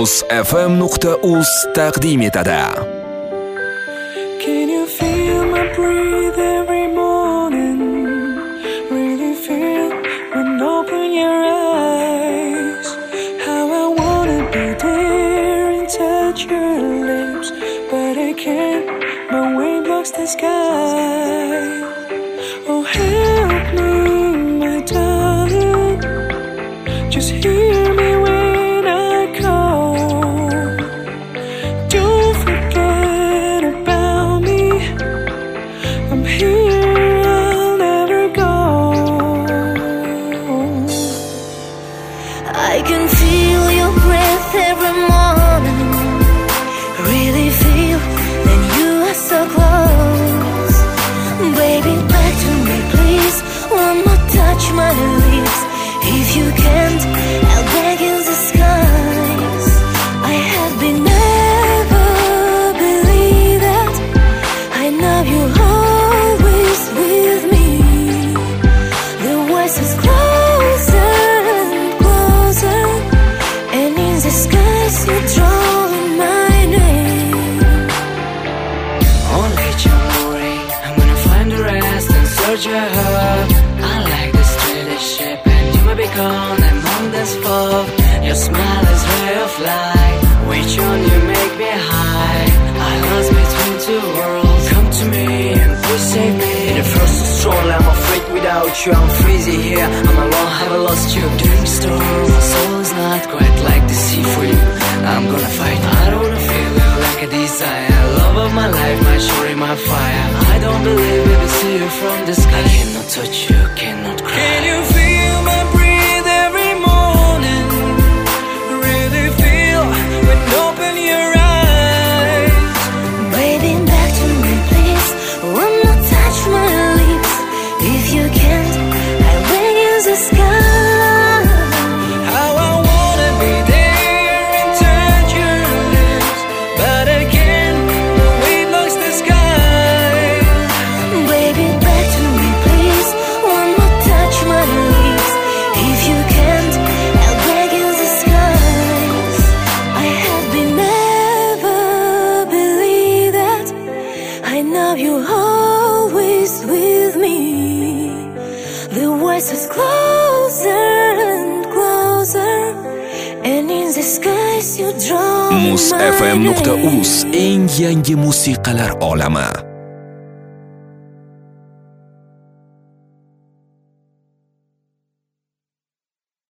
muzfm.uz taqdim etadi. Can you feel my breath every morning? Really feel when open your eyes. How I wanna be there and touch your lips, but I can't. My way blocks the sky. Oh, help me, my darling. Just hear me when I call. Don't forget about me. I'm here, I'll never go. I can feel your breath every morning. Really feel that you are so close. Baby, back to me, please. One more touch, my lips. If you can't, I'll beg in the skies. I have been never believe that. I know you're always with me. The voice is closer and closer, and in the skies you're drawing my name. On each memory, I'm gonna find the rest and search your heart. I like this relationship, and you may be gone among this fog. Your smile is ray of light, which on you make me high. I lost between two worlds. Come to me and please save me. The frost is strong, I'm afraid without you. I'm freezing here, I'm alone, have I lost you? During the storm, my soul is not quite like the sea for you. I'm gonna fight, I don't wanna feel it like a desire. Love of my life, my story, my fire. I don't believe it will see you from the sky. I cannot touch you, cannot cry. Can you feel my breath every morning? Really feel when open your eyes. Baby, back to me, please. One more touch, my lips. If you can't, I'll beg in the sky. How I wanna be there and touch your lips, but I can't. The wind blocks the sky. Baby, back to me, please. One more touch, my lips. If you can't, I'll beg in the skies. I have been never believe that. I know you're always with me. The voice is closer and closer, and in the skies you draw my name. muzfm.uz eng yangi musiqalar olami.